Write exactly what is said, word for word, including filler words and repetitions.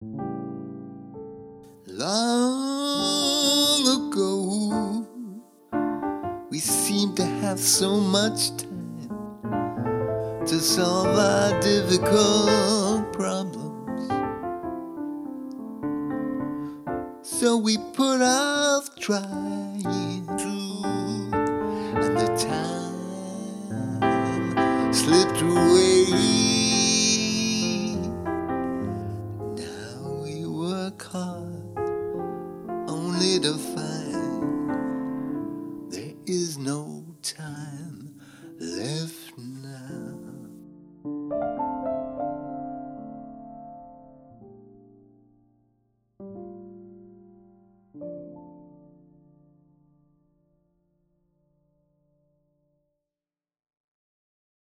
Long ago, we seemed to have so much time to solve our difficult problems. So we put off trying to, and the time slipped away.